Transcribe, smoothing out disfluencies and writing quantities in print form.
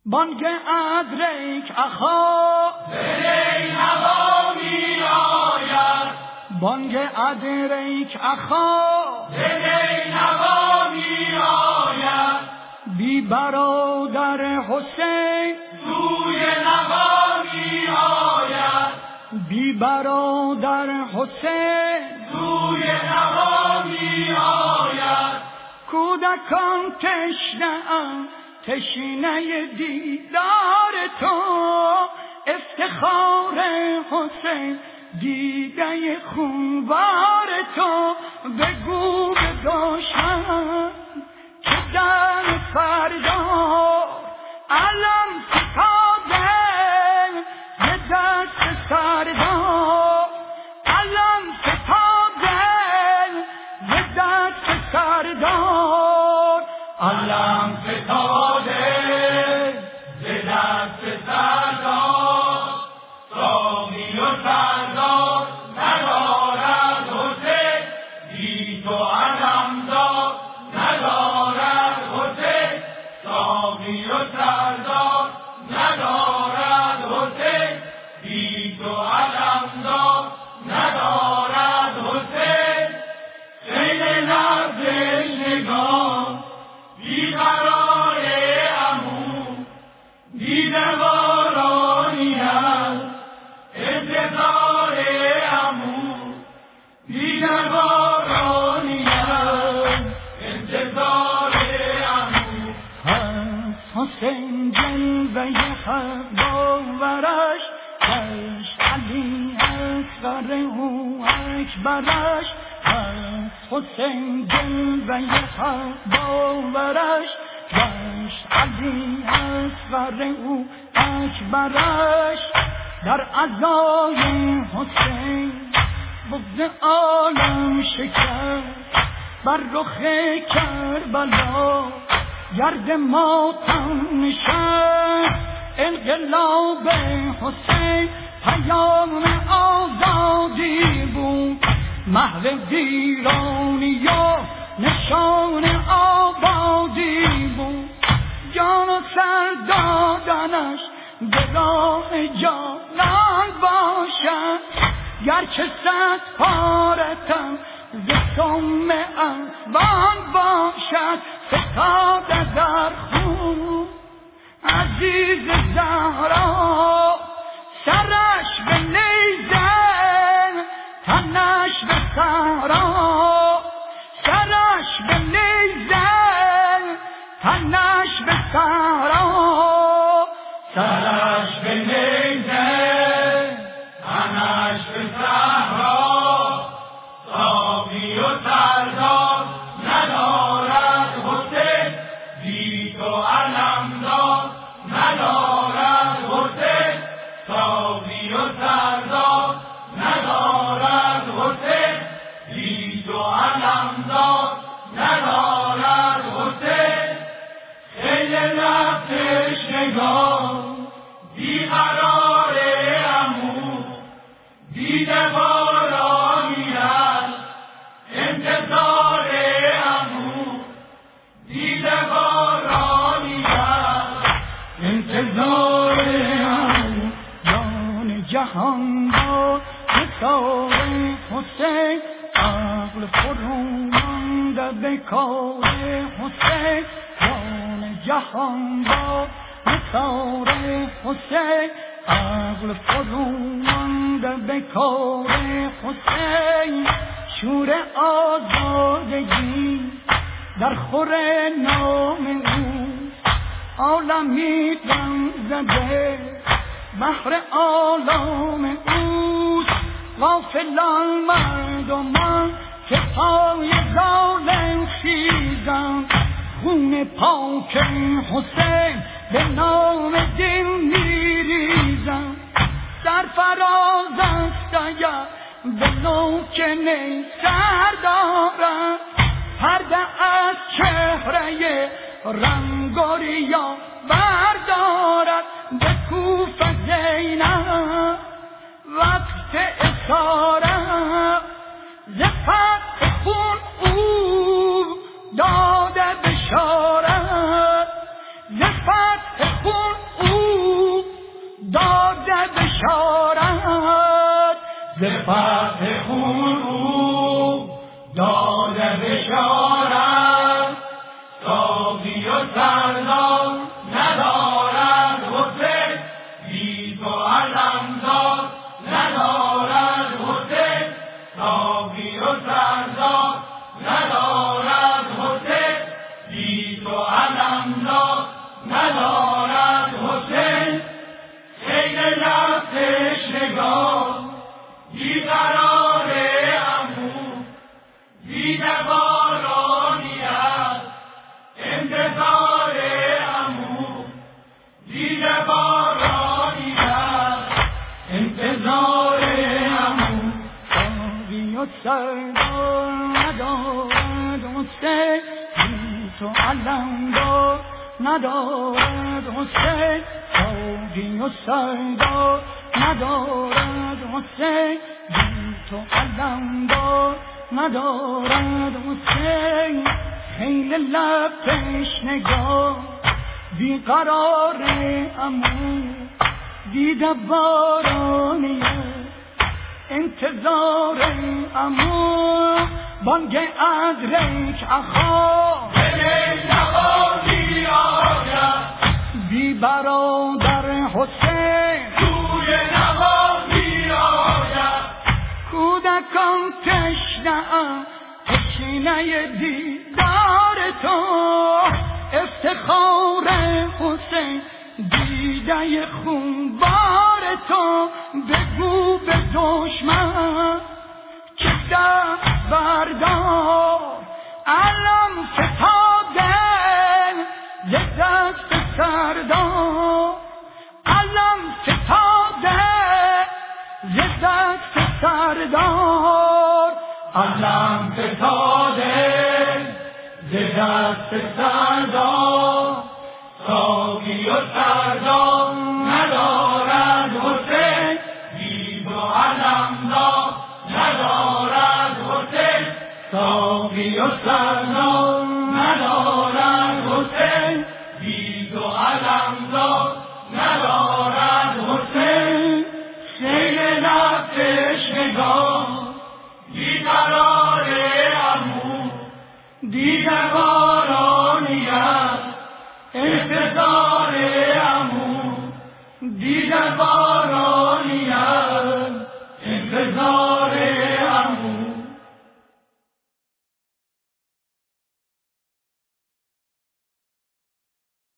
بانگ ادریک اخا به نینوا می آید، بانگ ادریک اخا به نینوا می آید، بی برادر حسین سوی نوا می آید، بی برادر حسین سوی نوا می آید. کودکان تشنه‌اند تشنه دیدار تو، افتخار حسین دیده خونبار تو. بگو به دشمن که در فردا علم فتاده ز دست سردار، علم فتاده ز دست سردار، علم فتاده ز دست سردار. سامی و سردار ندارد حسین، بی تو علمدار ندارد حسین. سامی و سردار ندارد حسین، بی تو علمدار ندارد حسین. خیل لرزش نگاه بیقرار عمو، دیده بارانی است انتظار عمو، دیده بارانی است انتظار عمو. هست حسین جلوه حق باورش، هست علی اصغر او اکبرش. هست حسین جلوه حق باورش، هست علی اصغر او اکبرش. در عزای حسین بغض عالم شکست، بر رخ کربلا گرد ماتم نشست. انقلاب حسین پیام آزادی بود، محو ویرانی و نشان آبادی بود. جان و سر دادنش به راه جانان باشد، گرچه 100 پاره تن ز سم اسبان باشد. فتاده در خون عزیز زهرا، سرش به نیزه تنش به صحرا، سرش به نیزه تنش به صحرا، سرش به نیزه تنش به صحرا. سامی و سردار ندارد حسین، بی تو علمدار ندارد حسین. سامی و سردار ندارد حسین، بی تو علمدار ندارد حسین. خیل لب تشنگان بیقرار عمو، دیده بارانی است انتظار عمو، دیده بارانی است انتظار عمو. جان جهان با نثار حسین، عقل فرو مانده به کار حسین. جان جهان با نثار حسین، عقل فرو مانده به کار حسین. شور آزادگی در خور نام اوست، عالمی دم زده بحر عالم اوست. غافلان مردمان که پای ظالم خیزند، خون پاک حسین به نام دین میریزند. سرفراز است اگر به نوک نیزه دارند، پرده از چهره رنگ و ریا بردارد. به کوف زینب وقت اسارت، ز فتح خون او داده بشارت، ز فتح خون ز فتح خون او داده بشارت، ساقی و سردار ندارد حسین، بی تو علمدار ندارد حسین، ساقی و سردار ندارد حسین، بی تو علمدار ندارد حسین. خیل لب تشنگان بیقرار عمو، دیده بارانی است انتظار عمو، دیده بارانی است انتظار عمو. ساقی و سردار ندارد حسین، بی تو علمدار ندارد حسین، ساقی و سردار ندارد حسین، بی تو علمدار ندارد حسین. خیل لب تشنگان بیقرار عمو، دیده بارانی انتظار عمو. بانگ ادرک اخا نوازی آید بی برادر حسین، توی نوازی آید. کودکان تشنه دیدار تو، افتخار حسین دیده خونبار تو. بگو به دشمن که دست بردار، علم فتاده ز دست سردار، علم فتاده ز دست سردار، علم فتاده ز دست سردار، ساقی و سردار ندارد حسین، بی تو علمدار ندارد حسین، ساقی و سردار ندارد حسین، بی تو علمدار ندارد حسین. خیل لب تشنگان بیقرار عمو، دیده بارانی است انتظار عمو، دیده بارانی است انتظار